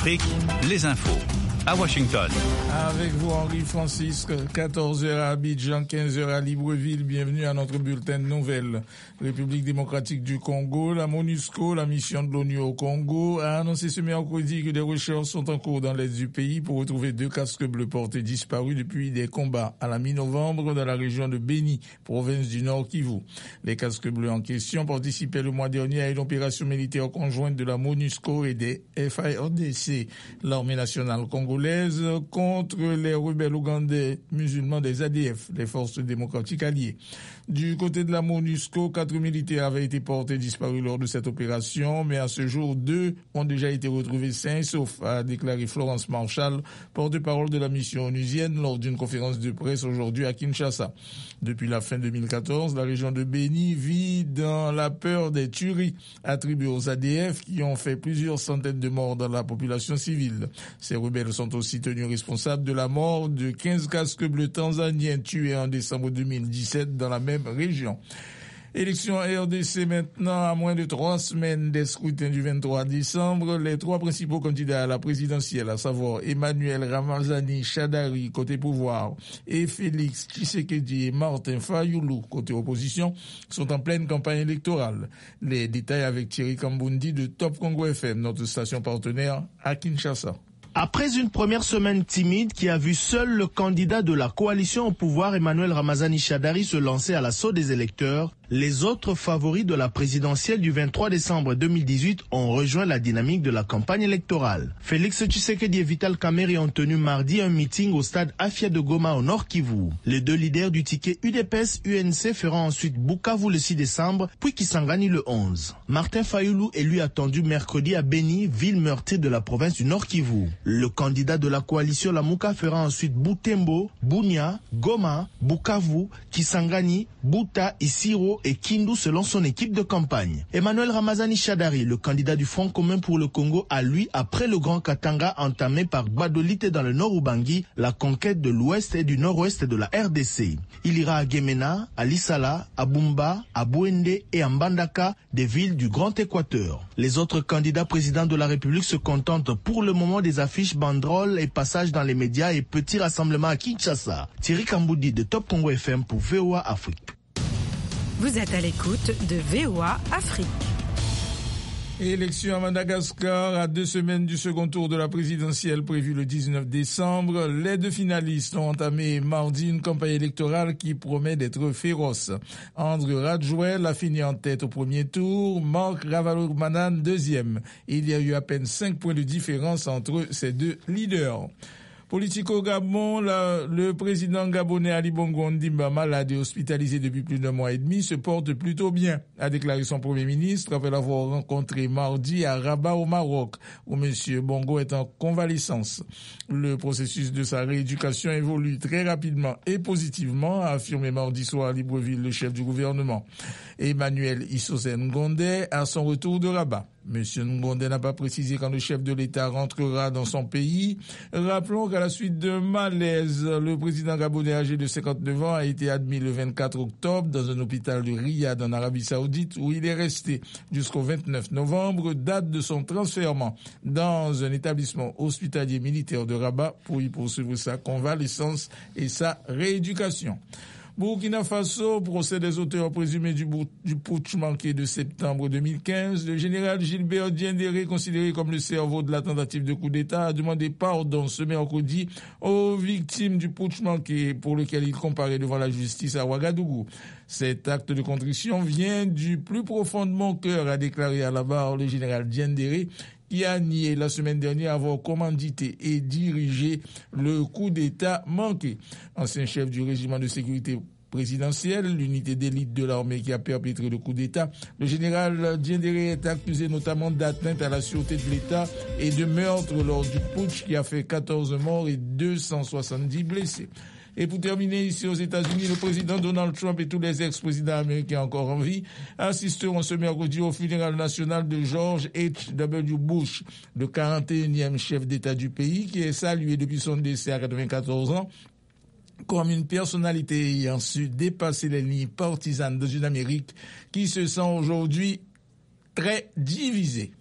Afrique, les infos. À Washington. Avec vous, Henri Francis, 14h à Abidjan, 15h à Libreville. Bienvenue à notre bulletin de nouvelles. République démocratique du Congo, la MONUSCO, la mission de l'ONU au Congo, a annoncé ce mercredi que des recherches sont en cours dans l'est du pays pour retrouver 2 casques bleus portés disparus depuis des combats à la mi-novembre dans la région de Beni, province du Nord Kivu. Les casques bleus en question participaient le mois dernier à une opération militaire conjointe de la MONUSCO et des FARDC, l'armée nationale congolaise, contre les rebelles ougandais musulmans des ADF, les forces démocratiques alliées. Du côté de la MONUSCO, 4 militaires avaient été portés disparus lors de cette opération, mais à ce jour, 2 ont déjà été retrouvés sains et saufs, a déclaré Florence Marshall, porte-parole de la mission onusienne, lors d'une conférence de presse aujourd'hui à Kinshasa. Depuis la fin 2014, la région de Beni vit dans la peur des tueries attribuées aux ADF qui ont fait plusieurs centaines de morts dans la population civile. Ces rebelles sont aussi tenus responsables de la mort de 15 casques bleus tanzaniens tués en décembre 2017 dans la même région. Élection RDC maintenant, à moins de 3 semaines des scrutins du 23 décembre. Les 3 principaux candidats à la présidentielle, à savoir Emmanuel Ramazani Shadari côté pouvoir et Félix Tshisekedi et Martin Fayulu côté opposition, sont en pleine campagne électorale. Les détails avec Thierry Kambundi de Top Congo FM, notre station partenaire à Kinshasa. Après une première semaine timide qui a vu seul le candidat de la coalition au pouvoir, Emmanuel Ramazani Shadari, se lancer à l'assaut des électeurs, les autres favoris de la présidentielle du 23 décembre 2018 ont rejoint la dynamique de la campagne électorale. Félix Tshisekedi et Vital Kamerhe ont tenu mardi un meeting au stade Afia de Goma au Nord Kivu. Les 2 leaders du ticket UDPS-UNC feront ensuite Bukavu le 6 décembre, puis Kisangani le 11. Martin Fayulu est lui attendu mercredi à Beni, ville meurtrie de la province du Nord Kivu. Le candidat de la coalition Lamuka fera ensuite Butembo, Bunia, Goma, Bukavu, Kisangani, Buta, Isiro et Kindu selon son équipe de campagne. Emmanuel Ramazani Shadari, le candidat du Front commun pour le Congo, a lui, après le Grand Katanga entamé par Gbadolite dans le nord Ubangi, la conquête de l'ouest et du nord-ouest de la RDC. Il ira à Gemena, à Lissala, à Bumba, à Bouende et à Mbandaka, des villes du Grand Équateur. Les autres candidats présidents de la République se contentent pour le moment des affiches, banderoles et passages dans les médias et petits rassemblements à Kinshasa. Thierry Kamboudi de Top Congo FM pour VOA Afrique. Vous êtes à l'écoute de VOA Afrique. Élection à Madagascar, à 2 semaines du second tour de la présidentielle prévue le 19 décembre. Les 2 finalistes ont entamé mardi une campagne électorale qui promet d'être féroce. André Rajouel a fini en tête au premier tour, Marc Ravalomanane deuxième. Il y a eu à peine 5 points de différence entre ces 2 leaders. Politique au Gabon, le président gabonais Ali Bongo Ondimba, malade et hospitalisé depuis plus d'1 mois et demi, se porte plutôt bien, a déclaré son premier ministre après l'avoir rencontré mardi à Rabat au Maroc, où M. Bongo est en convalescence. Le processus de sa rééducation évolue très rapidement et positivement, a affirmé mardi soir à Libreville le chef du gouvernement. Emmanuel Issosen Ngondé à son retour de Rabat. M. Ngondé n'a pas précisé quand le chef de l'État rentrera dans son pays. Rappelons qu'à la suite d'un malaise, le président gabonais âgé de 59 ans a été admis le 24 octobre dans un hôpital de Riyad en Arabie Saoudite où il est resté jusqu'au 29 novembre, date de son transfèrement dans un établissement hospitalier militaire de Rabat pour y poursuivre sa convalescence et sa rééducation. Burkina Faso, procès des auteurs présumés du putsch manqué de septembre 2015. Le général Gilbert Diendéré, considéré comme le cerveau de la tentative de coup d'État, a demandé pardon ce mercredi aux victimes du putsch manqué pour lequel il comparait devant la justice à Ouagadougou. Cet acte de contrition vient du plus profond de mon cœur, a déclaré à la barre le général Diendéré, qui a nié la semaine dernière avoir commandité et dirigé le coup d'État manqué. Ancien chef du régiment de sécurité présidentielle, l'unité d'élite de l'armée qui a perpétré le coup d'État, le général Diendéré est accusé notamment d'atteinte à la sûreté de l'État et de meurtre lors du putsch qui a fait 14 morts et 270 blessés. Et pour terminer, ici aux États-Unis, le président Donald Trump et tous les ex-présidents américains encore en vie assisteront ce mercredi au funérail national de George H.W. Bush, le 41e chef d'État du pays, qui est salué depuis son décès à 94 ans comme une personnalité ayant su dépasser les lignes partisanes dans une Amérique qui se sent aujourd'hui très divisée.